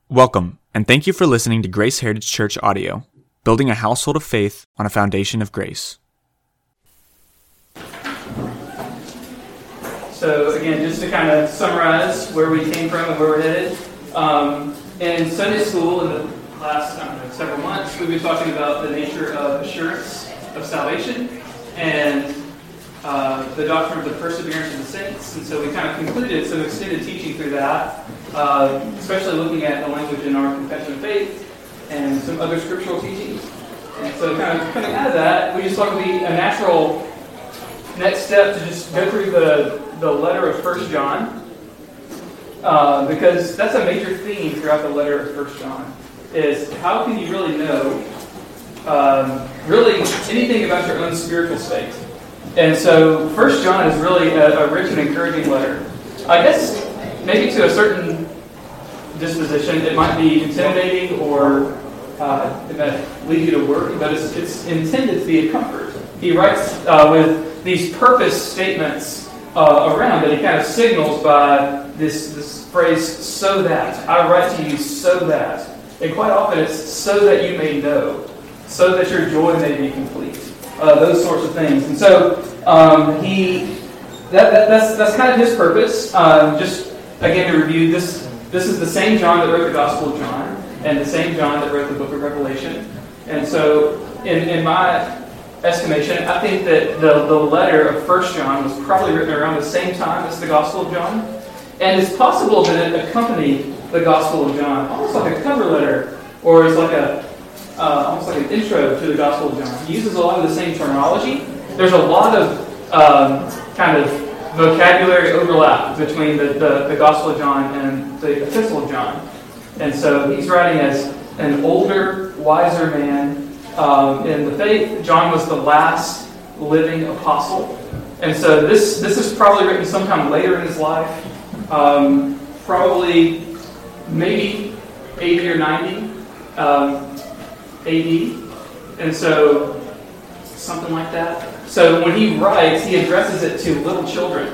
Welcome, and thank you for listening to Grace Heritage Church Audio, building a household of faith on a foundation of grace. So again, just to kind of summarize where we came from and where we're headed. In Sunday school, in the last several months, we've been talking about the nature of assurance of salvation and the doctrine of the perseverance of the saints. And so we kind of concluded some extended teaching through that, especially looking at the language in our confession of faith and some other scriptural teachings. And so kind of coming out of that, we just thought it would be a natural next step to just go through the letter of 1 John, because that's a major theme throughout the letter of 1 John, is how can you really know really anything about your own spiritual state? And so 1 John is really a rich and encouraging letter. I guess maybe to a certain disposition it might be intimidating or it might lead you to worry, but it's intended to be a comfort. He writes with these purpose statements around that he kind of signals by this phrase, so that. I write to you so that. And quite often it's so that you may know, so that your joy may be complete. Those sorts of things. And so that's kind of his purpose. Just again to review, this is the same John that wrote the Gospel of John and the same John that wrote the book of Revelation. And so in my estimation, I think that the letter of 1 John was probably written around the same time as the Gospel of John. And it's possible that it accompanied the Gospel of John, almost like a cover letter, or it's like almost like an intro to the Gospel of John. He uses a lot of the same terminology. There's a lot of kind of vocabulary overlap between the Gospel of John and the Epistle of John. And so he's writing as an older, wiser man in the faith. John was the last living apostle. And so this is probably written sometime later in his life, probably maybe 80 or 90 AD. And so something like that. So when he writes, he addresses it to little children,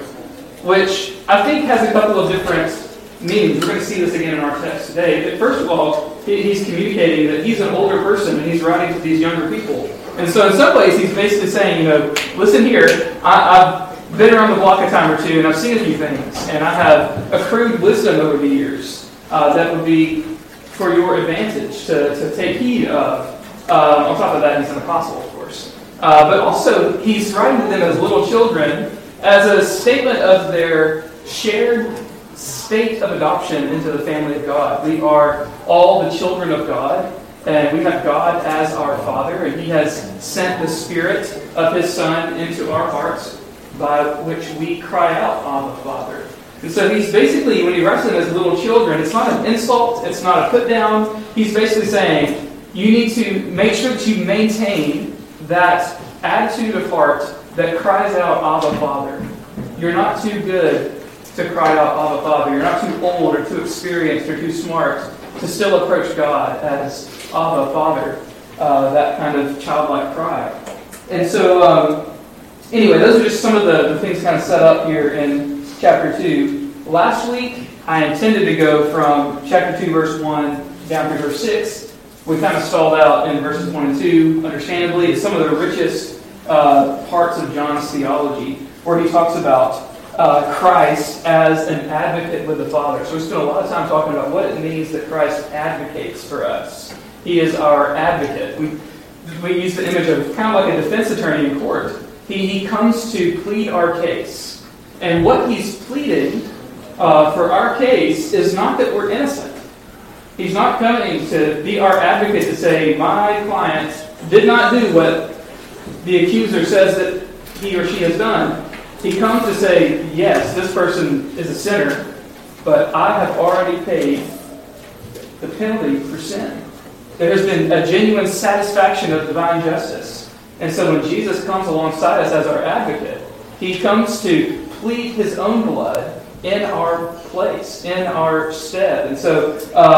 which I think has a couple of different meanings. We're going to see this again in our text today. But first of all, he's communicating that he's an older person and he's writing to these younger people. And so in some ways, he's basically saying, listen here, I've been around the block a time or two and I've seen a few things, and I have accrued wisdom over the years that would be for your advantage to take heed of. On top of that, he's an apostle, of course. But also, he's writing to them as little children as a statement of their shared state of adoption into the family of God. We are all the children of God, and we have God as our Father, and He has sent the Spirit of His Son into our hearts, by which we cry out, Abba, Father. And so he's basically, when he writes them as little children, it's not an insult, it's not a put down. He's basically saying, you need to make sure that you maintain that attitude of heart that cries out, Abba, Father. You're not too good to cry out, Abba, Father. You're not too old or too experienced or too smart to still approach God as Abba, Father. That kind of childlike cry. And so, anyway, those are just some of the things kind of set up here in chapter 2. Last week, I intended to go from chapter 2, verse 1 down to verse 6. We kind of stalled out in verses 1 and 2, understandably. It's some of the richest parts of John's theology, where he talks about Christ as an advocate with the Father. So we spent a lot of time talking about what it means that Christ advocates for us. He is our advocate. We use the image of kind of like a defense attorney in court. He comes to plead our case. And what he's pleading for our case is not that we're innocent. He's not coming to be our advocate to say, my client did not do what the accuser says that he or she has done. He comes to say, yes, this person is a sinner, but I have already paid the penalty for sin. There has been a genuine satisfaction of divine justice. And so when Jesus comes alongside us as our advocate, he comes to plead his own blood in our place, in our stead. And so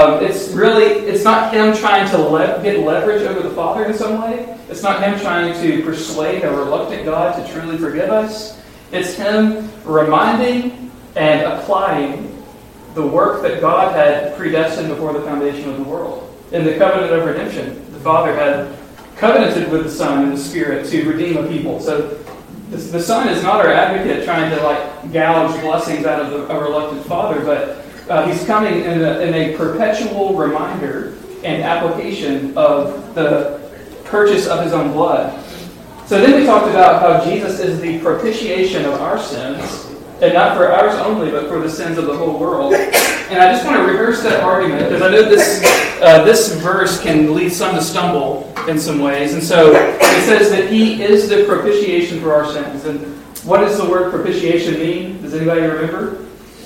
it's not him trying to get leverage over the Father in some way. It's not him trying to persuade a reluctant God to truly forgive us. It's him reminding and applying the work that God had predestined before the foundation of the world. In the covenant of redemption, the Father had covenanted with the Son and the Spirit to redeem a people. So the Son is not our advocate trying to gouge blessings out of a reluctant Father, but he's coming in a perpetual reminder and application of the purchase of his own blood. So then we talked about how Jesus is the propitiation of our sins, and not for ours only, but for the sins of the whole world. And I just want to rehearse that argument, because I know this verse can lead some to stumble in some ways. And so it says that he is the propitiation for our sins. And what does the word propitiation mean? Does anybody remember?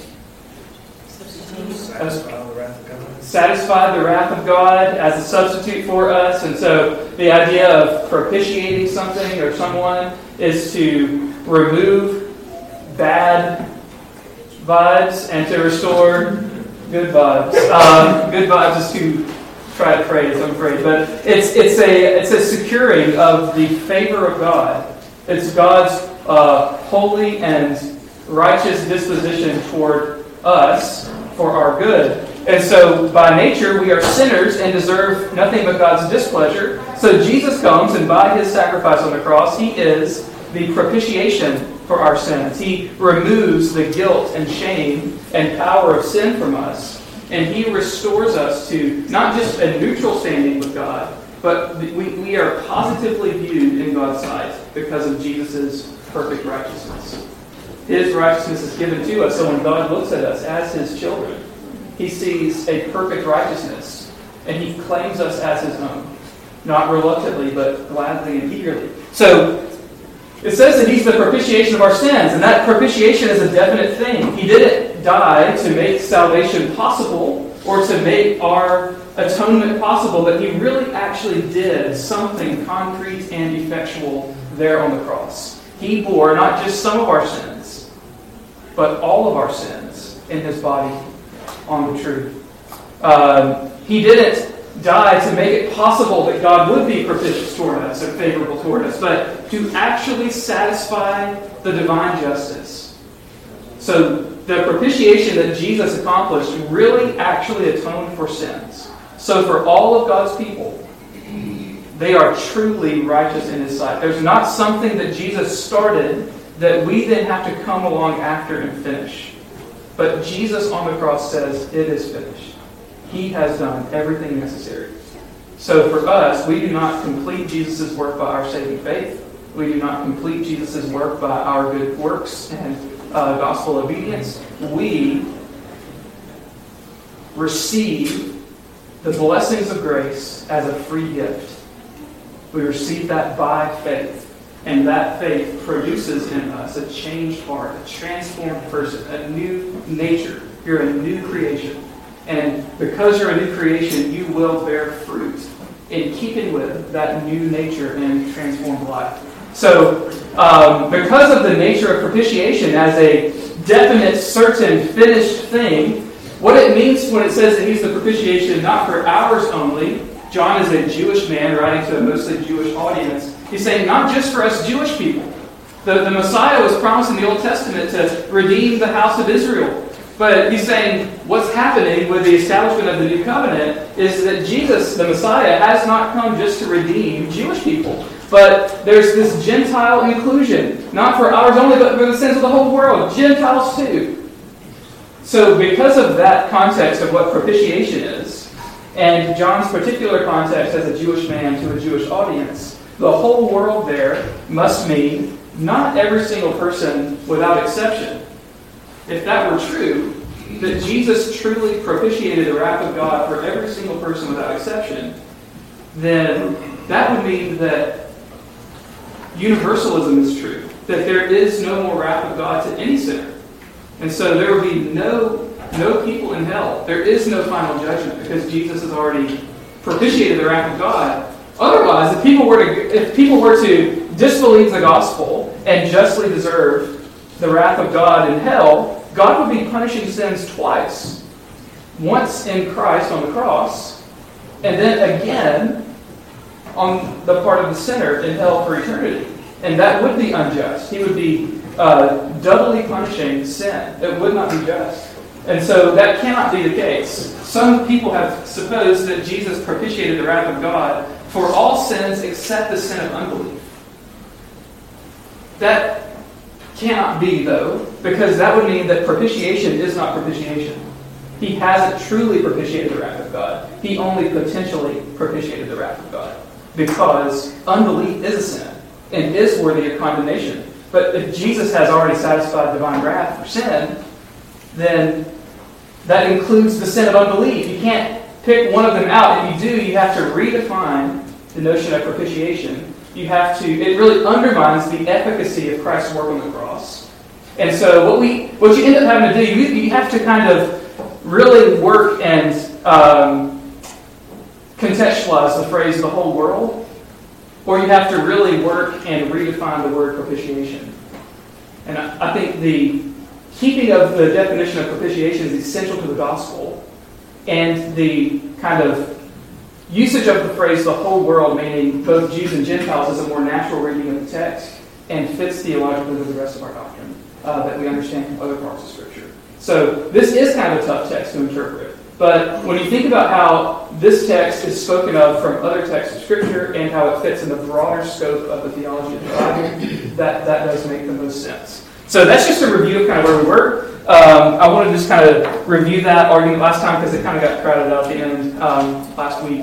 Satisfied the wrath of God as a substitute for us. And so the idea of propitiating something or someone is to remove bad vibes and to restore good vibes. Good vibes is too try to phrase, I'm afraid, but it's a securing of the favor of God. It's God's holy and righteous disposition toward us for our good. And so, by nature, we are sinners and deserve nothing but God's displeasure. So Jesus comes, and by his sacrifice on the cross, he is the propitiation for our sins. He removes the guilt and shame and power of sin from us. And he restores us to not just a neutral standing with God, but we are positively viewed in God's sight because of Jesus' perfect righteousness. His righteousness is given to us, so when God looks at us as his children, he sees a perfect righteousness, and he claims us as his own. Not reluctantly, but gladly and eagerly. So, it says that he's the propitiation of our sins, and that propitiation is a definite thing. He didn't die to make salvation possible, or to make our atonement possible, but he really actually did something concrete and effectual there on the cross. He bore not just some of our sins, but all of our sins in his body on the tree. He didn't die to make it possible that God would be propitious toward us and favorable toward us, but to actually satisfy the divine justice. So the propitiation that Jesus accomplished really actually atoned for sins. So for all of God's people, they are truly righteous in his sight. There's not something that Jesus started that we then have to come along after and finish. But Jesus on the cross says, it is finished. He has done everything necessary. So for us, we do not complete Jesus' work by our saving faith. We do not complete Jesus' work by our good works and gospel obedience. We receive the blessings of grace as a free gift. We receive that by faith. And that faith produces in us a changed heart, a transformed person, a new nature. You're a new creation. And because you're a new creation, you will bear fruit in keeping with that new nature and transformed life. So, because of the nature of propitiation as a definite, certain, finished thing, what it means when it says that he's the propitiation not for ours only, John is a Jewish man writing to a mostly Jewish audience. He's saying not just for us Jewish people. The Messiah was promised in the Old Testament to redeem the house of Israel. But he's saying what's happening with the establishment of the new covenant is that Jesus, the Messiah, has not come just to redeem Jewish people. But there's this Gentile inclusion, not for ours only, but for the sins of the whole world, Gentiles too. So because of that context of what propitiation is, and John's particular context as a Jewish man to a Jewish audience, the whole world there must mean not every single person without exception. If that were true, that Jesus truly propitiated the wrath of God for every single person without exception, then that would mean that universalism is true, that there is no more wrath of God to any sinner. And so there will be no people in hell. There is no final judgment because Jesus has already propitiated the wrath of God. Otherwise, if people were to disbelieve the gospel and justly deserve the wrath of God in hell, God would be punishing sins twice. Once in Christ on the cross, and then again on the part of the sinner in hell for eternity. And that would be unjust. He would be doubly punishing sin. It would not be just. And so that cannot be the case. Some people have supposed that Jesus propitiated the wrath of God for all sins except the sin of unbelief. That cannot be, though, because that would mean that propitiation is not propitiation. He hasn't truly propitiated the wrath of God. He only potentially propitiated the wrath of God. Because unbelief is a sin and is worthy of condemnation. But if Jesus has already satisfied divine wrath for sin, then that includes the sin of unbelief. You can't pick one of them out. If you do, you have to redefine the notion of propitiation. It really undermines the efficacy of Christ's work on the cross. And so what you end up having to do, you have to kind of really work and contextualize the phrase the whole world, or you have to really work and redefine the word propitiation. And I think the keeping of the definition of propitiation is essential to the gospel, and the kind of usage of the phrase the whole world, meaning both Jews and Gentiles, is a more natural reading of the text and fits theologically with the rest of our doctrine that we understand from other parts of Scripture. So this is kind of a tough text to interpret. But when you think about how this text is spoken of from other texts of Scripture and how it fits in the broader scope of the theology of the Bible, that does make the most sense. So that's just a review of kind of where we were. I want to just kind of review that argument last time because it kind of got crowded out at the end last week.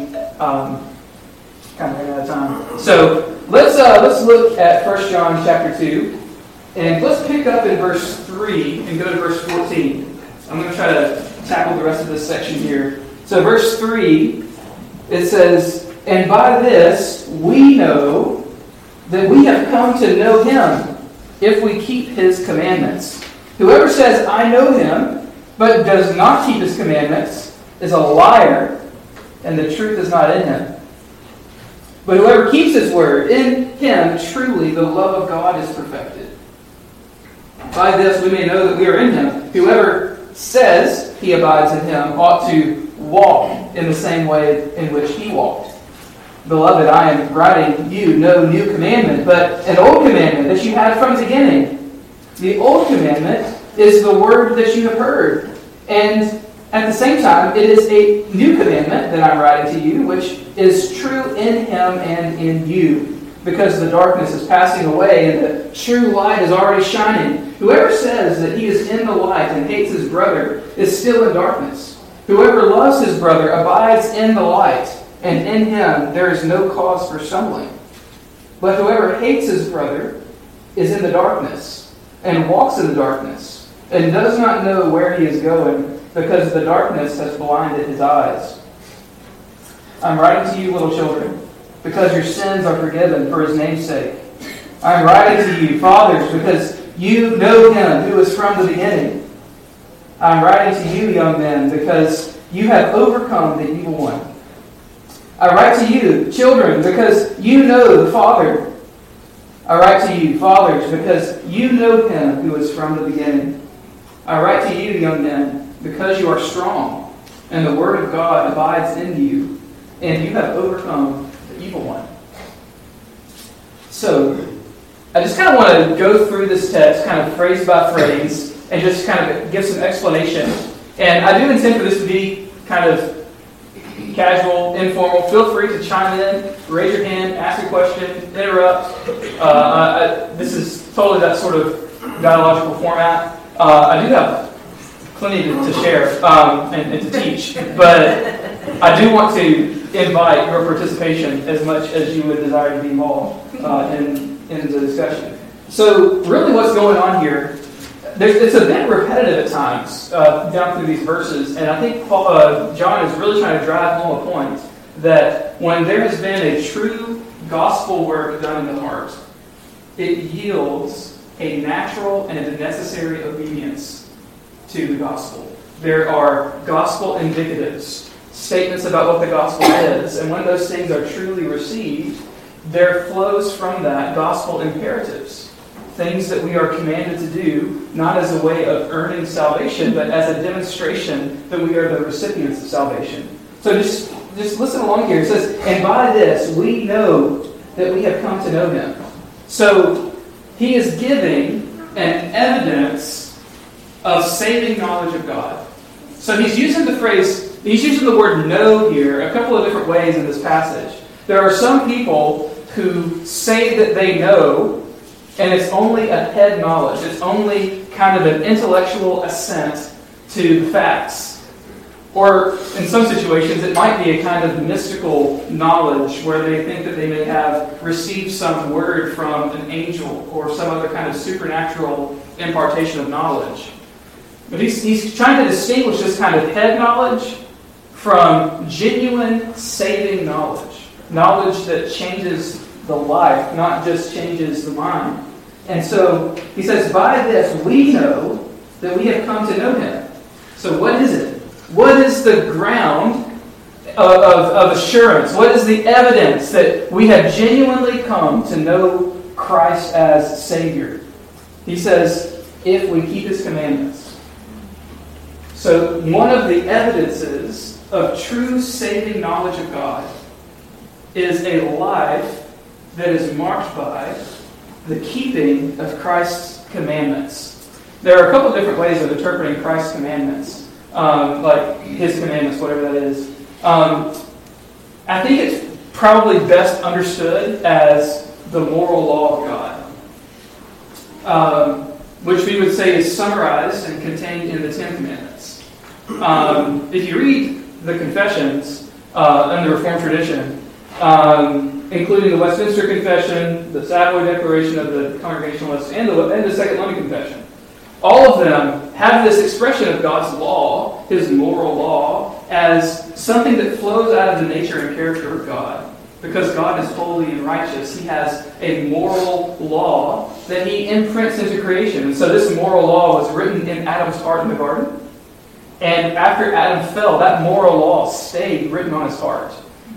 Kind of ran out of time. So let's look at 1 John chapter 2. And let's pick up in verse 3 and go to verse 14. I'm going to try to tackle the rest of this section here. So verse 3, it says, "And by this we know that we have come to know him, if we keep his commandments. Whoever says, 'I know him,' but does not keep his commandments, is a liar, and the truth is not in him. But whoever keeps his word, in him truly the love of God is perfected. By this we may know that we are in him. Whoever says he abides in him ought to walk in the same way in which he walked. Beloved, I am writing you no new commandment, but an old commandment that you had from the beginning. The old commandment is the word that you have heard. And at the same time, it is a new commandment that I'm writing to you, which is true in him and in you. Because the darkness is passing away and the true light is already shining. Whoever says that he is in the light and hates his brother is still in darkness. Whoever loves his brother abides in the light, and in him there is no cause for stumbling. But whoever hates his brother is in the darkness, and walks in the darkness, and does not know where he is going, because the darkness has blinded his eyes. I'm writing to you, little children, because your sins are forgiven for his name's sake. I'm writing to you, fathers, because you know him who is from the beginning. I'm writing to you, young men, because you have overcome the evil one. I write to you, children, because you know the Father. I write to you, fathers, because you know him who is from the beginning. I write to you, young men, because you are strong, and the word of God abides in you, and you have overcome the evil one." So, I just kind of want to go through this text, kind of phrase by phrase, and just kind of give some explanation. And I do intend for this to be kind of casual, informal. Feel free to chime in, raise your hand, ask a question, interrupt. This is totally that sort of dialogical format. I do have plenty to share and to teach, but I do want to invite your participation as much as you would desire to be involved in the discussion. So really what's going on here, it's a bit repetitive at times down through these verses, and I think John is really trying to drive home a point that when there has been a true gospel work done in the heart, it yields a natural and a necessary obedience to the gospel. There are gospel indicatives, statements about what the gospel is, and when those things are truly received, there flows from that gospel imperatives, things that we are commanded to do, not as a way of earning salvation, but as a demonstration that we are the recipients of salvation. So just listen along here. It says, "And by this we know that we have come to know him." So he is giving an evidence of saving knowledge of God. So he's using the word know here a couple of different ways in this passage. There are some people who say that they know, and it's only a head knowledge. It's only kind of an intellectual assent to facts. Or in some situations, it might be a kind of mystical knowledge where they think that they may have received some word from an angel or some other kind of supernatural impartation of knowledge. But he's trying to distinguish this kind of head knowledge from genuine saving knowledge. Knowledge that changes the life, not just changes the mind. And so he says, by this we know that we have come to know him. So what is it? What is the ground of assurance? What is the evidence that we have genuinely come to know Christ as Savior? He says, if we keep His commandments. So one of the evidences of true saving knowledge of God is a life that is marked by the keeping of Christ's commandments. There are a couple of different ways of interpreting Christ's commandments. Like His commandments, whatever that is. I think it's probably best understood as the moral law of God, which we would say is summarized and contained in the Ten Commandments. If you read the Confessions in the Reformed tradition, including the Westminster Confession, the Savoy Declaration of the Congregationalists, and the Second London Confession, all of them have this expression of God's law, His moral law, as something that flows out of the nature and character of God. Because God is holy and righteous, He has a moral law that He imprints into creation. And so this moral law was written in Adam's heart in the garden. And after Adam fell, that moral law stayed written on his heart.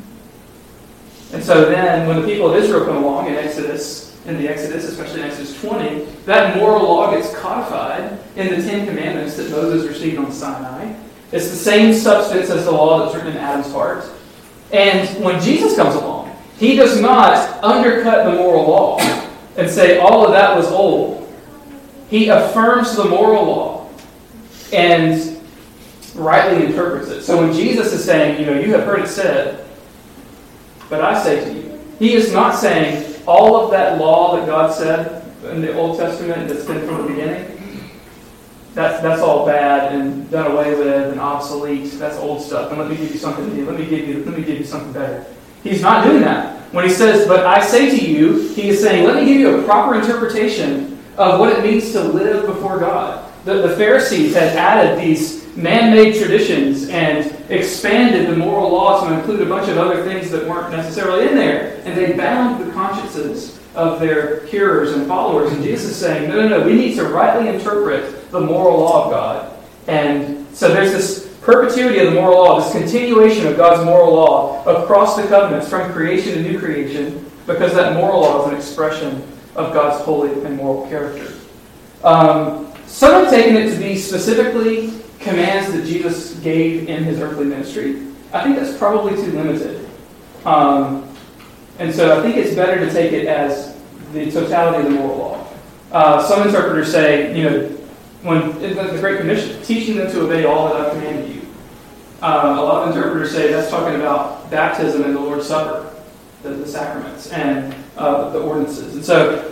And so then, when the people of Israel come along in the Exodus, especially in Exodus 20, that moral law gets codified in the Ten Commandments that Moses received on Sinai. It's the same substance as the law that's written in Adam's heart. And when Jesus comes along, He does not undercut the moral law and say all of that was old. He affirms the moral law and rightly interprets it. So when Jesus is saying, you have heard it said, but I say to you, He is not saying all of that law that God said in the Old Testament that's been from the beginning, that's all bad and done away with and obsolete. That's old stuff. And let me give you something new. Let me give you something better. He's not doing that. When He says, but I say to you, He is saying, let me give you a proper interpretation of what it means to live before God. The Pharisees had added these man-made traditions and expanded the moral law to include a bunch of other things that weren't necessarily in there. And they bound the consciences of their hearers and followers. And Jesus is saying, no, we need to rightly interpret the moral law of God. And so there's this perpetuity of the moral law, this continuation of God's moral law across the covenants from creation to new creation, because that moral law is an expression of God's holy and moral character. Some have taken it to be specifically commands that Jesus gave in His earthly ministry. I think that's probably too limited. And so I think it's better to take it as the totality of the moral law. Some interpreters say, when the Great Commission, teaching them to obey all that I've commanded you. A lot of interpreters say that's talking about baptism and the Lord's Supper, the sacraments, and the ordinances. And so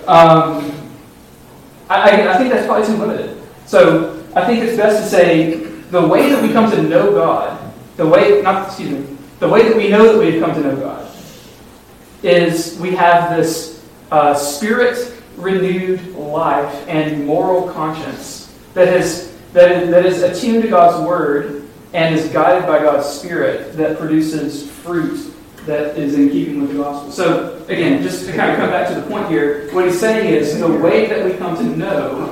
I think that's probably too limited. So I think it's best to say the way that we come to know God, the way that we know that we have come to know God, is we have this spirit-renewed life and moral conscience that is attuned to God's Word and is guided by God's Spirit that produces fruit that is in keeping with the gospel. So, again, just to kind of come back to the point here, what he's saying is the way that we come to know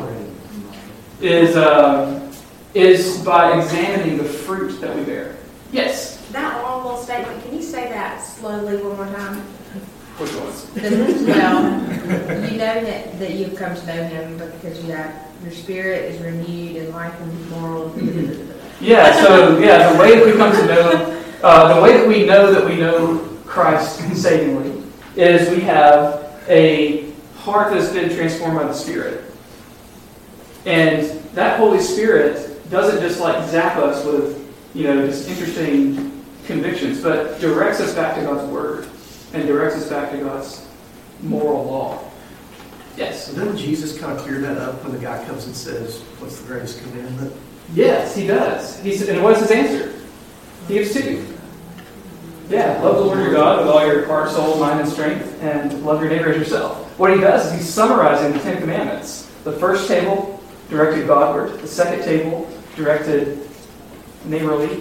is by examining the fruit that we bear. Yes? That long little statement, can you say that slowly one more time? Which one? Well, you know that you've come to know Him because your spirit is renewed and life and moral. Yeah, so, the way that we come to know, the way that we know Christ savingly is we have a heart that's been transformed by the Spirit. And that Holy Spirit doesn't just like zap us with, just interesting convictions, but directs us back to God's Word and directs us back to God's moral law. Yes? So doesn't Jesus kind of clear that up when the guy comes and says, what's the greatest commandment? Yes, he does. And what's his answer? He gives two. Yeah, love the Lord your God with all your heart, soul, mind, and strength, and love your neighbor as yourself. What he does is he's summarizing the Ten Commandments. The first table directed Godward. The second table directed neighborward,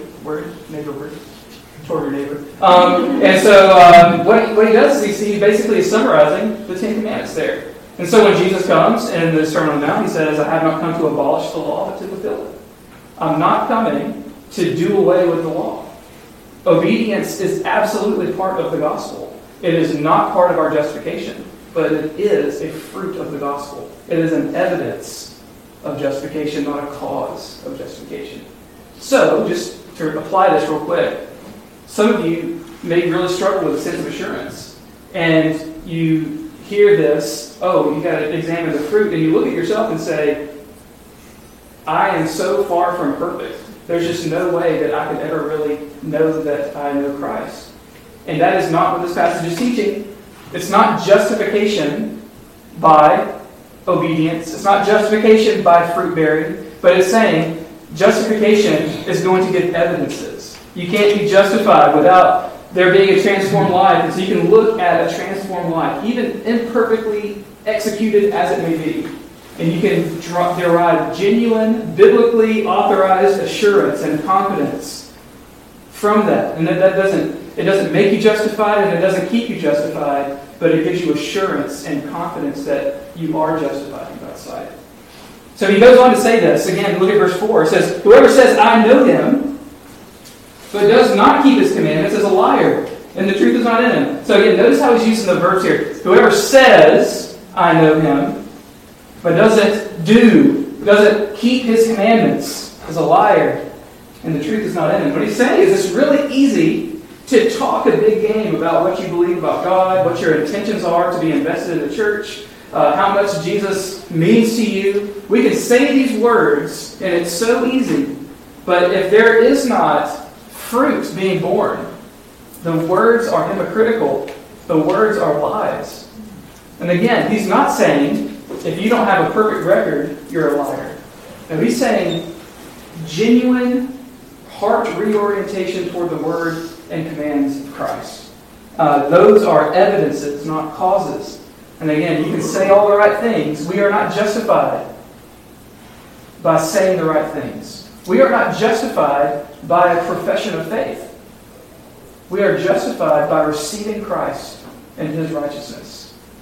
toward your neighbor. And so what he does is he basically is summarizing the Ten Commandments there. And so when Jesus comes in the Sermon on the Mount, he says, I have not come to abolish the law, but to fulfill it. I'm not coming to do away with the law. Obedience is absolutely part of the gospel. It is not part of our justification, but it is a fruit of the gospel. It is an evidence of justification, not a cause of justification. So, just to apply this real quick, some of you may really struggle with a sense of assurance, and you hear this, you got to examine the fruit, and you look at yourself and say, I am so far from perfect. There's just no way that I could ever really know that I know Christ. And that is not what this passage is teaching. It's not justification by obedience. It's not justification by fruit bearing. But it's saying justification is going to give evidences. You can't be justified without there being a transformed life. And so you can look at a transformed life, even imperfectly executed as it may be. And you can derive genuine, biblically authorized assurance and confidence from that. And it doesn't make you justified and it doesn't keep you justified, but it gives you assurance and confidence that you are justified in God's sight. So he goes on to say this. Again, look at verse 4. It says, whoever says, I know him, but does not keep his commandments is a liar, and the truth is not in him. So again, notice how he's using the verbs here. Whoever says, I know him, but doesn't keep his commandments, is a liar, and the truth is not in him. What he's saying is it's really easy to talk a big game about what you believe about God, what your intentions are to be invested in the church, how much Jesus means to you. We can say these words, and it's so easy. But if there is not fruit being born, the words are hypocritical. The words are lies. And again, he's not saying, if you don't have a perfect record, you're a liar. Now he's saying genuine heart reorientation toward the word and commands of Christ. Those are evidences, not causes. And again, you can say all the right things. We are not justified by saying the right things. We are not justified by a profession of faith. We are justified by receiving Christ and his righteousness.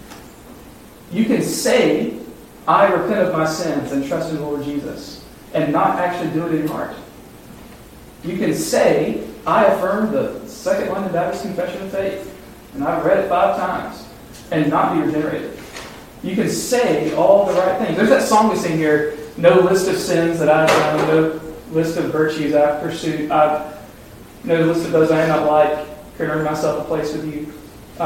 You can say, I repent of my sins and trust in the Lord Jesus, and not actually do it in your heart. You can say, I affirm the Second London Baptist Confession of Faith, and I've read it 5 times, and not be regenerated. You can say all the right things. There's that song we sing here, no list of sins that I've done, no list of virtues I've pursued, no list of those I am not like, can earn myself a place with you.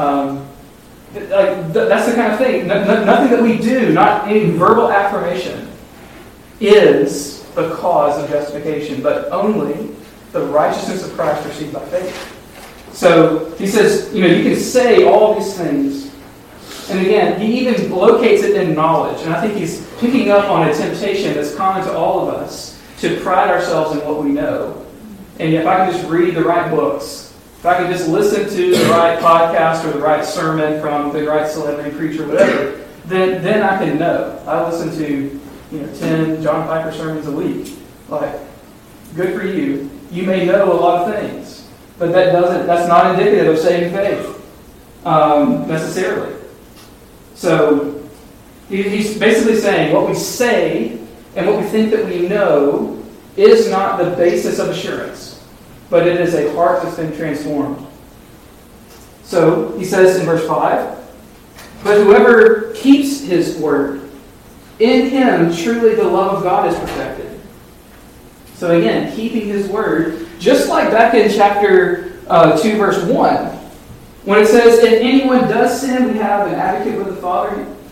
That's the kind of thing. Nothing that we do, not any verbal affirmation, is the cause of justification, but only the righteousness of Christ received by faith. So he says, you can say all these things. And again, he even locates it in knowledge. And I think he's picking up on a temptation that's common to all of us to pride ourselves in what we know. And if I can just read the right books, if I can just listen to the right podcast or the right sermon from the right celebrity preacher, whatever, then I can know. I listen to 10 John Piper sermons a week. Good for you. You may know a lot of things, but that's not indicative of saving faith necessarily. So he's basically saying what we say and what we think that we know is not the basis of assurance, but it is a heart that's been transformed. So he says in verse 5, but whoever keeps his word, in him truly the love of God is perfected. So again, keeping his word, just like back in chapter 2, verse 1, when it says, if anyone does sin, we have an advocate with the Father.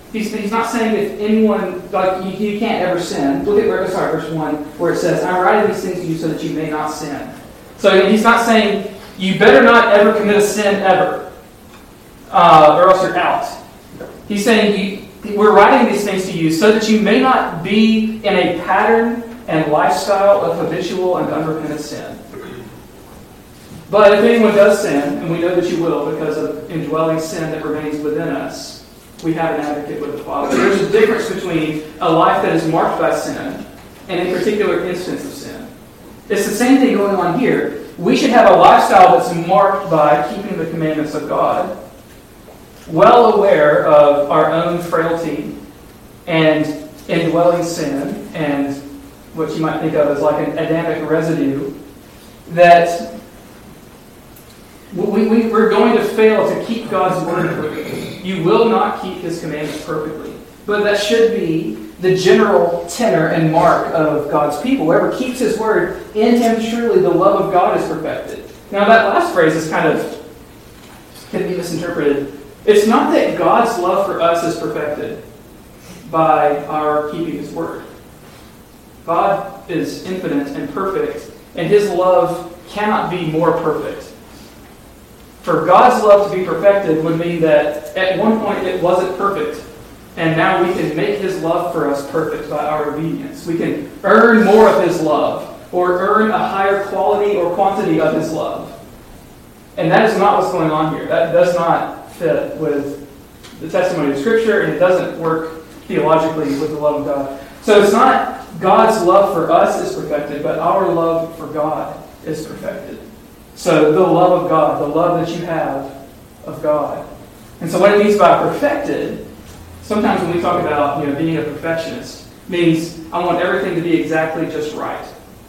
He's not saying if anyone, like, you can't ever sin. Look at verse 1, where it says, I'm writing these things to you so that you may not sin. So he's not saying, you better not ever commit a sin ever, or else you're out. He's saying, we're writing these things to you so that you may not be in a pattern and lifestyle of habitual and unrepentant sin. But if anyone does sin, and we know that you will because of indwelling sin that remains within us, we have an advocate with the Father. There's a difference between a life that is marked by sin and a particular instance of sin. It's the same thing going on here. We should have a lifestyle that's marked by keeping the commandments of God, well aware of our own frailty and indwelling sin and what you might think of as like an Adamic residue, that we're going to fail to keep God's word perfectly. You will not keep His commandments perfectly. But that should be the general tenor and mark of God's people. Whoever keeps His word, in him truly the love of God is perfected. Now that last phrase is can be misinterpreted. It's not that God's love for us is perfected by our keeping His word. God is infinite and perfect, and His love cannot be more perfect. For God's love to be perfected would mean that at one point it wasn't perfect, and now we can make His love for us perfect by our obedience. We can earn more of His love, or earn a higher quality or quantity of His love. And that is not what's going on here. That does not fit with the testimony of Scripture, and it doesn't work theologically with the love of God. So it's not God's love for us is perfected, but our love for God is perfected. So the love of God, the love that you have of God. And so what it means by perfected, sometimes when we talk about being a perfectionist, means I want everything to be exactly just right.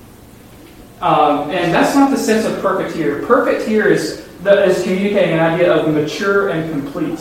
And that's not the sense of perfect here. Perfect here is communicating an idea of mature and complete.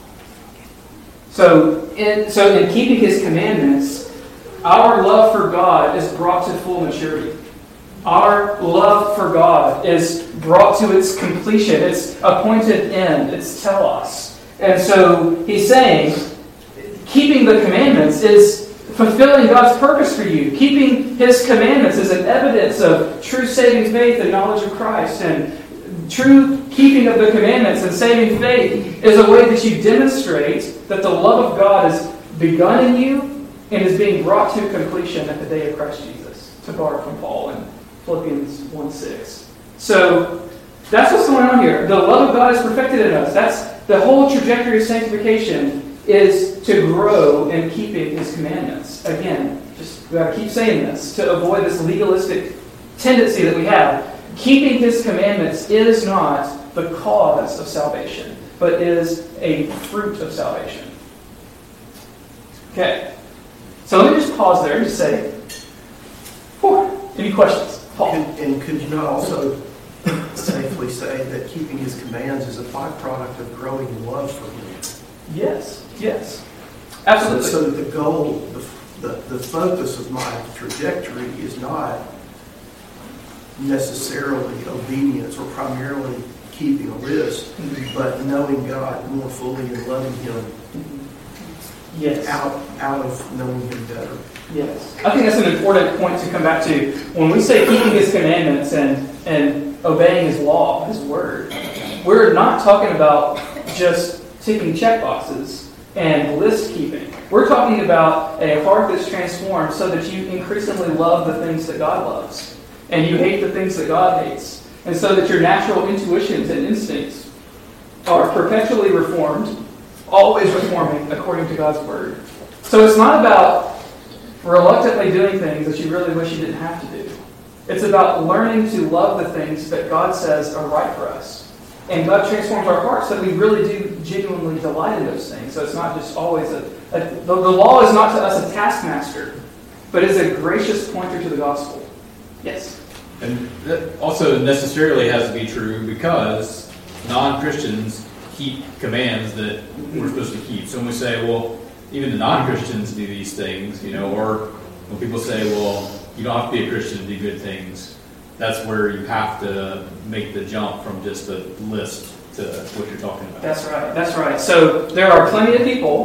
So in keeping His commandments, our love for God is brought to full maturity. Our love for God is brought to its completion, its appointed end, its telos. And so he's saying, keeping the commandments is fulfilling God's purpose for you. Keeping His commandments is an evidence of true saving faith and knowledge of Christ. And true keeping of the commandments and saving faith is a way that you demonstrate that the love of God is begun in you and is being brought to completion at the day of Christ Jesus, to borrow from Paul in Philippians 1:6. So that's what's going on here. The love of God is perfected in us. That's the whole trajectory of sanctification, is to grow in keeping His commandments. Again, just we got to keep saying this to avoid this legalistic tendency that we have. Keeping His commandments is not the cause of salvation, but is a fruit of salvation. Okay. So let me just pause there and just say, any questions? Paul. And could you not also safely say that keeping His commands is a byproduct of growing in love for Him? Yes. Absolutely. So the goal, the focus of my trajectory is not necessarily obedience or primarily keeping a list, but knowing God more fully and loving Him out of knowing Him better. Yes. I think that's an important point to come back to. When we say keeping His commandments and obeying His law, His word, we're not talking about just ticking check boxes and list keeping. We're talking about a heart that's transformed so that you increasingly love the things that God loves and you hate the things that God hates. And so that your natural intuitions and instincts are perpetually reformed, always reforming according to God's word. So it's not about reluctantly doing things that you really wish you didn't have to do. It's about learning to love the things that God says are right for us. And God transforms our hearts so that we really do genuinely delight in those things. So it's not just always the law is not to us a taskmaster, but is a gracious pointer to the gospel. Yes? And that also necessarily has to be true because non-Christians keep commands that we're supposed to keep. So when we say, well, even the non-Christians do these things, or when people say, well, you don't have to be a Christian to do good things, that's where you have to make the jump from just a list to what you're talking about. That's right. So there are plenty of people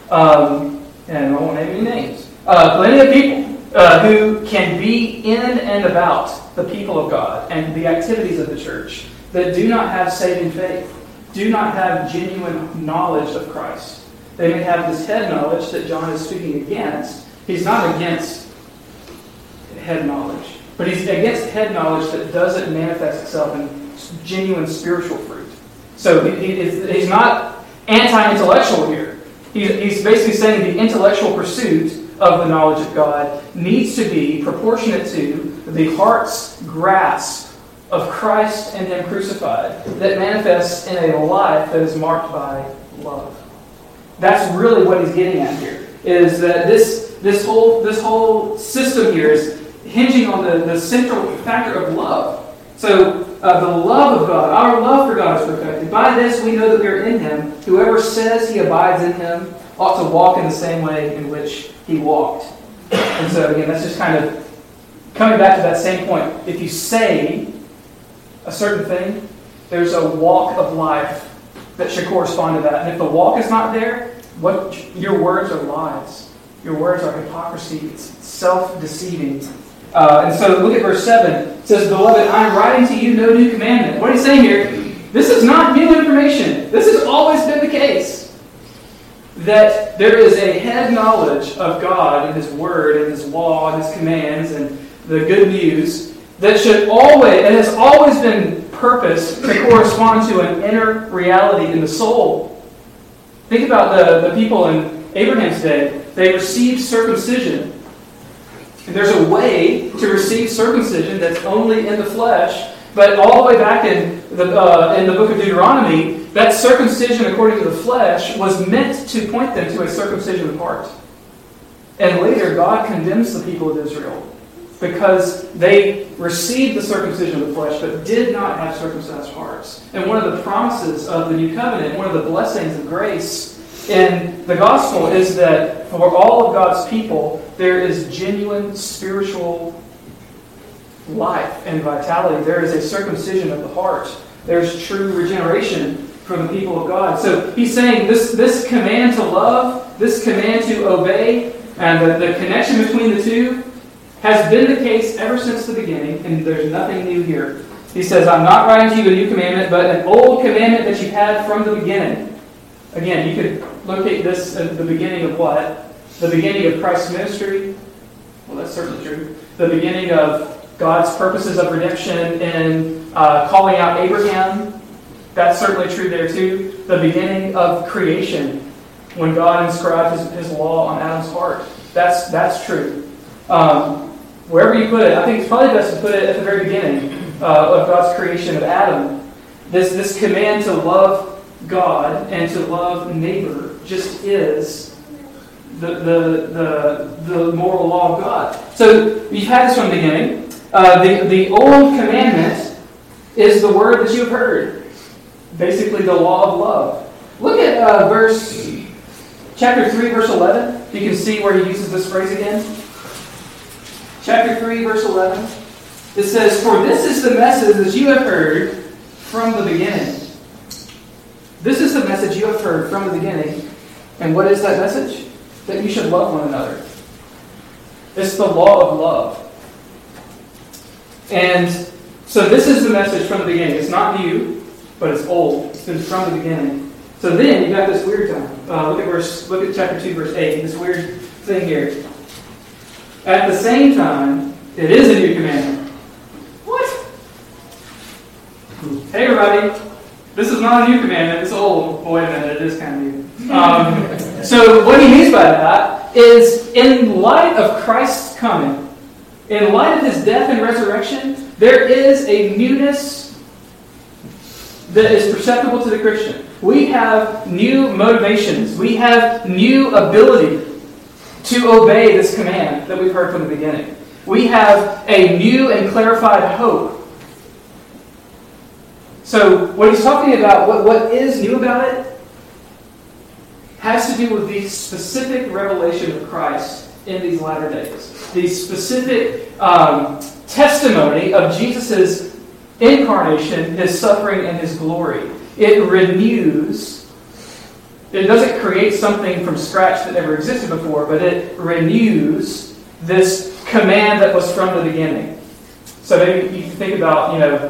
and I won't name any names, plenty of people who can be in and about the people of God and the activities of the church that do not have saving faith, do not have genuine knowledge of Christ. They may have this head knowledge that John is speaking against. He's not against head knowledge, but he's against head knowledge that doesn't manifest itself in genuine spiritual fruit. So he's not anti-intellectual here. He's basically saying the intellectual pursuit of the knowledge of God needs to be proportionate to the heart's grasp of Christ and Him crucified that manifests in a life that is marked by love. That's really what he's getting at here, is that this whole system here is hinging on the central factor of love. So the love of God, our love for God is perfected. By this we know that we are in Him. Whoever says he abides in Him ought to walk in the same way in which He walked. And so again, that's just kind of coming back to that same point. If you say a certain thing, there's a walk of life that should correspond to that. And if the walk is not there, your words are lies. Your words are hypocrisy. It's self-deceiving. And so look at verse 7. It says, Beloved, I am writing to you no new commandment. What are you saying here? This is not new information. This has always been the case. That there is a head knowledge of God and His Word and His law and His commands and the good news that should always, and has always been purposed to correspond to an inner reality in the soul. Think about the people in Abraham's day. They received circumcision. And there's a way to receive circumcision that's only in the flesh, but all the way back in the book of Deuteronomy, that circumcision according to the flesh was meant to point them to a circumcision of heart. And later, God condemns the people of Israel because they received the circumcision of the flesh but did not have circumcised hearts. And one of the promises of the new covenant, one of the blessings of grace in the gospel is that for all of God's people, there is genuine spiritual life and vitality. There is a circumcision of the heart. There's true regeneration for the people of God. So he's saying this command to love, this command to obey, and the connection between the two has been the case ever since the beginning, and there's nothing new here. He says, I'm not writing to you a new commandment, but an old commandment that you had from the beginning. Again, you could locate this at the beginning of what? The beginning of Christ's ministry. Well, that's certainly true. The beginning of God's purposes of redemption in calling out Abraham. That's certainly true there too. The beginning of creation, when God inscribed His law on Adam's heart. That's true. Wherever you put it, I think it's probably best to put it at the very beginning of God's creation of Adam. This command to love God and to love neighbor just is the moral law of God. So you've had this from the beginning. The old commandment is the word that you have heard. Basically, the law of love. Look at chapter 3, verse 11. You can see where he uses this phrase again. Chapter 3, verse 11. It says, For this is the message that you have heard from the beginning. This is the message you have heard from the beginning. And what is that message? That you should love one another. It's the law of love. And so this is the message from the beginning. It's not new, but it's old. It's been from the beginning. So then you got this weird time. Look at chapter 2, verse 8. This weird thing here. At the same time, it is a new commandment. What? Hey everybody, this is not a new commandment. It's old. Oh, wait a minute, it is kind of new. So what he means by that is, in light of Christ's coming, in light of His death and resurrection, there is a newness that is perceptible to the Christian. We have new motivations. We have new ability to obey this command that we've heard from the beginning. We have a new and clarified hope. So what he's talking about, what is new about it, has to do with the specific revelation of Christ in these latter days. The specific testimony of Jesus' incarnation, His suffering, and His glory. It renews It doesn't create something from scratch that never existed before, but it renews this command that was from the beginning. So maybe you can think about,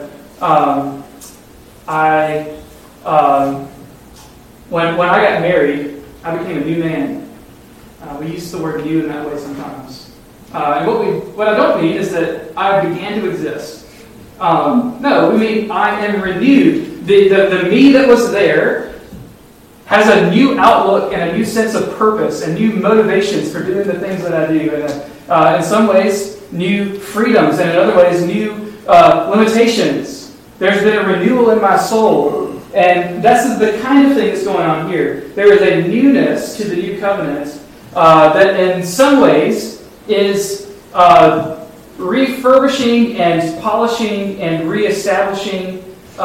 when I got married, I became a new man. We use the word new in that way sometimes. And what I don't mean is that I began to exist. No, we mean I am renewed. The me that was there has a new outlook and a new sense of purpose and new motivations for doing the things that I do. And in some ways, new freedoms, and in other ways, new limitations. There's been a renewal in my soul. And that's the kind of thing that's going on here. There is a newness to the new covenant that in some ways is refurbishing and polishing and reestablishing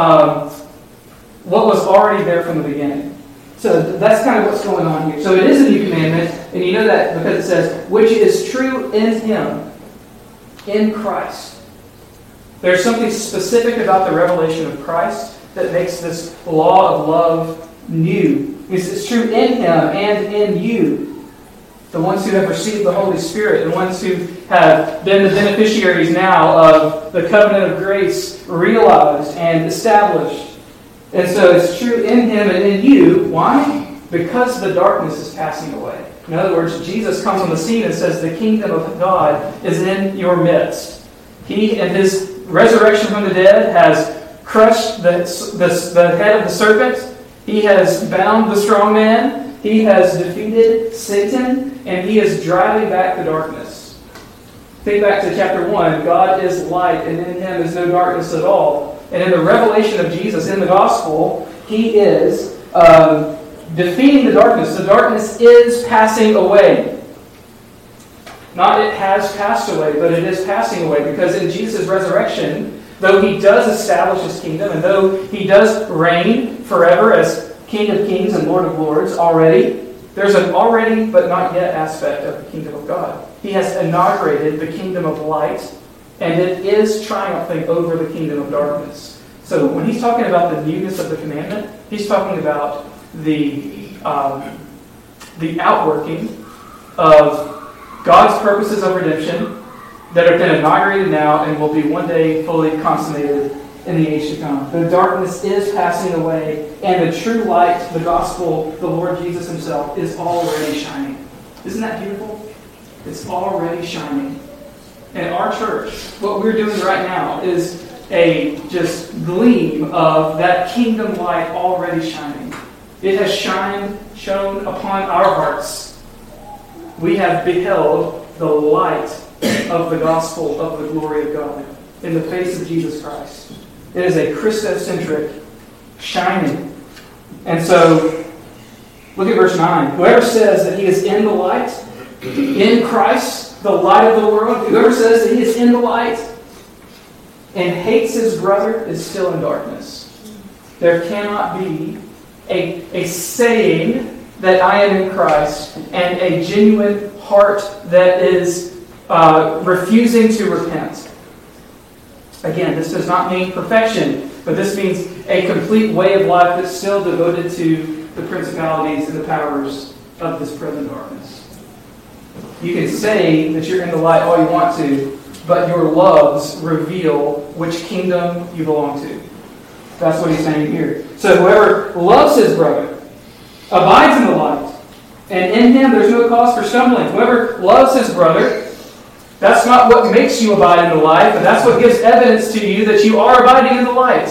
what was already there from the beginning. So that's kind of what's going on here. So it is a new commandment, and you know that because it says, which is true in Him, in Christ. There's something specific about the revelation of Christ that makes this law of love new. It's true in Him and in you. The ones who have received the Holy Spirit, the ones who have been the beneficiaries now of the covenant of grace realized and established. And so it's true in Him and in you. Why? Because the darkness is passing away. In other words, Jesus comes on the scene and says, the kingdom of God is in your midst. He, in His resurrection from the dead, has crushed the head of the serpent. He has bound the strong man. He has defeated Satan. And He is driving back the darkness. Think back to chapter 1. God is light, and in Him is no darkness at all. And in the revelation of Jesus in the gospel, He is defeating the darkness. The darkness is passing away. Not it has passed away, but it is passing away. Because in Jesus' resurrection, though He does establish His kingdom, and though He does reign forever as King of kings and Lord of lords already, there's an already but not yet aspect of the kingdom of God. He has inaugurated the kingdom of light, and it is triumphing over the kingdom of darkness. So when He's talking about the newness of the commandment, He's talking about the outworking of God's purposes of redemption that have been inaugurated now and will be one day fully consummated in the age to come. The darkness is passing away, and the true light, the gospel, the Lord Jesus Himself, is already shining. Isn't that beautiful? It's already shining. And our church, what we're doing right now is a just gleam of that kingdom light already shining. It has shone upon our hearts. We have beheld the light of the gospel of the glory of God in the face of Jesus Christ. It is a Christocentric shining. And so, look at verse 9. Whoever says that he is in the light, in Christ, the light of the world, whoever says that he is in the light and hates his brother is still in darkness. There cannot be a saying that I am in Christ and a genuine heart that is refusing to repent. Again, this does not mean perfection, but this means a complete way of life that's still devoted to the principalities and the powers of this present darkness. You can say that you're in the light all you want to, but your loves reveal which kingdom you belong to. That's what he's saying here. So whoever loves his brother abides in the light, and in him there's no cause for stumbling. Whoever loves his brother, that's not what makes you abide in the light, but that's what gives evidence to you that you are abiding in the light.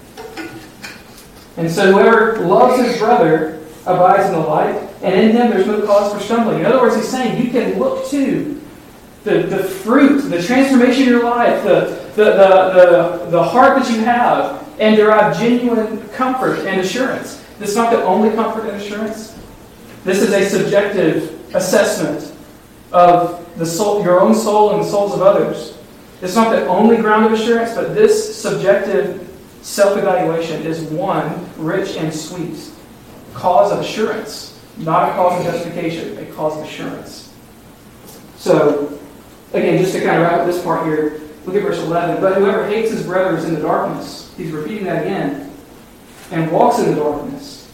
And so whoever loves his brother abides in the light, and in him there's no cause for stumbling. In other words, he's saying you can look to the fruit, the transformation of your life, the heart that you have, and derive genuine comfort and assurance. This is not the only comfort and assurance. This is a subjective assessment of the soul, your own soul and the souls of others. It's not the only ground of assurance, but this subjective self-evaluation is one rich and sweet cause of assurance, not a cause of justification, a cause of assurance. So, again, just to kind of wrap up this part here, look at verse 11. But whoever hates his brother is in the darkness. He's repeating that again. And walks in the darkness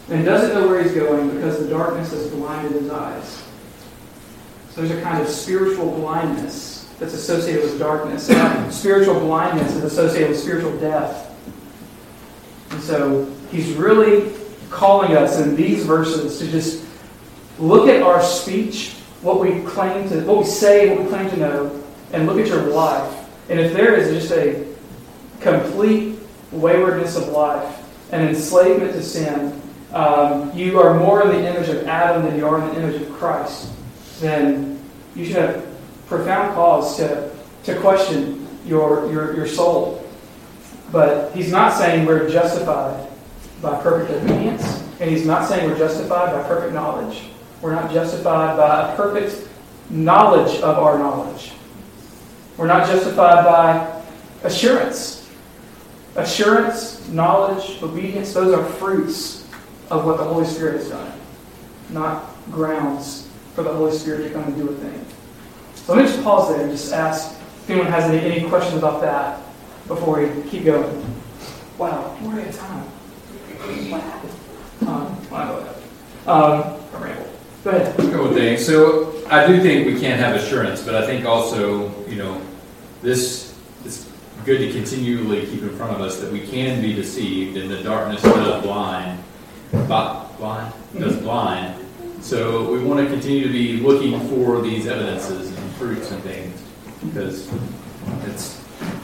and doesn't know where he's going because the darkness has blinded his eyes. So there's a kind of spiritual blindness that's associated with darkness. And that spiritual blindness is associated with spiritual death. And so he's really calling us in these verses to just look at our speech, what we say, what we claim to know, and look at your life. And if there is just a complete waywardness of life, an enslavement to sin, you are more in the image of Adam than you are in the image of Christ, then you should have profound cause to question your soul. But he's not saying we're justified by perfect obedience, and he's not saying we're justified by perfect knowledge. We're not justified by a perfect knowledge of our knowledge. We're not justified by assurance. Assurance, knowledge, obedience, those are fruits of what the Holy Spirit has done, not grounds for the Holy Spirit to come and do a thing. So let me just pause there and just ask if anyone has any questions about that before we keep going. Wow, we're out of time. What happened? I rambled. Go ahead. A couple of things. So I do think we can have assurance, but I think also, this is good to continually keep in front of us that we can be deceived, and the darkness does blind. Does blind. So we want to continue to be looking for these evidences and fruits and things, because it's,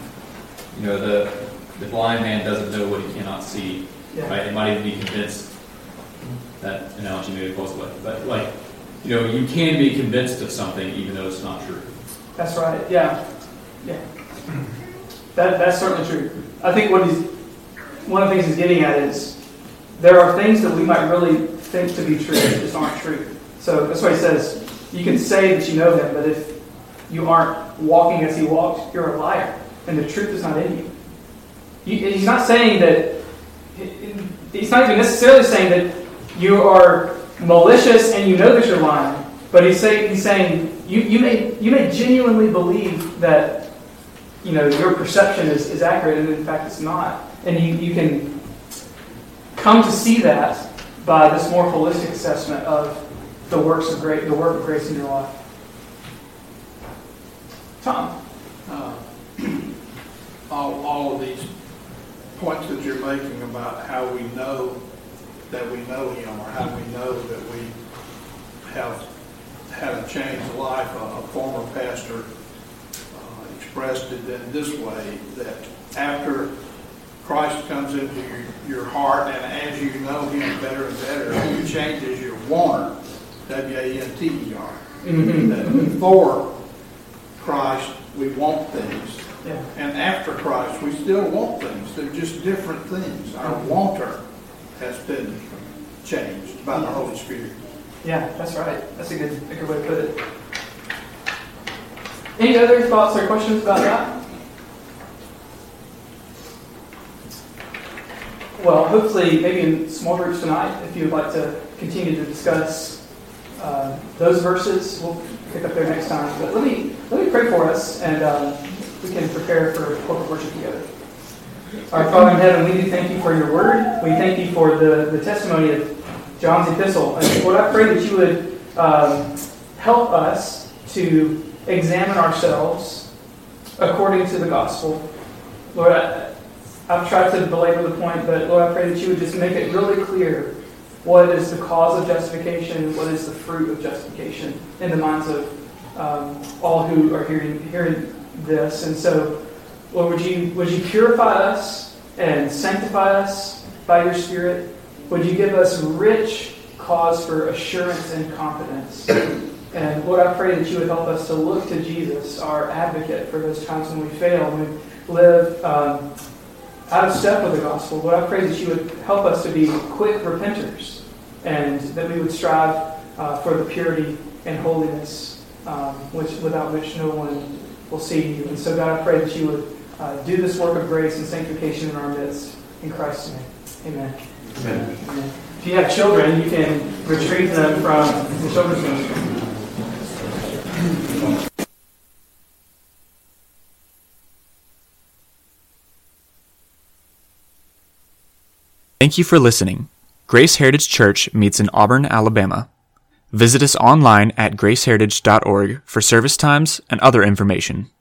the blind man doesn't know what he cannot see. Yeah. Right? It might even be convinced. That analogy maybe close away, but you can be convinced of something even though it's not true. That's right. Yeah. That's certainly true. I think one of the things he's getting at is there are things that we might really think to be true that just aren't true. So that's why he says you can say that you know him, but if you aren't walking as he walked, you're a liar, and the truth is not in you. He's not saying that. He's not even necessarily saying that you are malicious and you know that you're lying, but he's saying you may genuinely believe that your perception is accurate, and in fact it's not, and you can come to see that by this more holistic assessment of the work of grace in your life. Tom, all of these points that you're making about how we know that we know him, or how we know that we have had a changed life. A former pastor expressed it in this way, that after Christ comes into your heart, and as you know him better and better, he changes your wanter, W-A-N-T-E-R. Mm-hmm. That before Christ we want things, yeah. and after Christ we still want things. They're just different things. Our wanter has been changed by the Holy Spirit. Yeah, that's right. That's a good way to put it. Any other thoughts or questions about that? Well, hopefully, maybe in small groups tonight, if you would like to continue to discuss those verses, we'll pick up there next time. But let me pray for us, and we can prepare for corporate worship together. Our Father in heaven, we do thank you for your word. We thank you for the testimony of John's epistle. And Lord, I pray that you would help us to examine ourselves according to the gospel. Lord, I've tried to belabor the point, but Lord, I pray that you would just make it really clear what is the cause of justification, what is the fruit of justification in the minds of all who are hearing this. And so, Lord, would you purify us and sanctify us by your Spirit? Would you give us rich cause for assurance and confidence? And Lord, I pray that you would help us to look to Jesus, our advocate, for those times when we fail, when we live out of step with the gospel. Lord, I pray that you would help us to be quick repenters, and that we would strive for the purity and holiness without which no one will see you. And so, God, I pray that you would do this work of grace and sanctification in our midst. In Christ's name. Amen. Amen. Amen. If you have children, you can retrieve them from the children's ministry. Thank you for listening. Grace Heritage Church meets in Auburn, Alabama. Visit us online at graceheritage.org for service times and other information.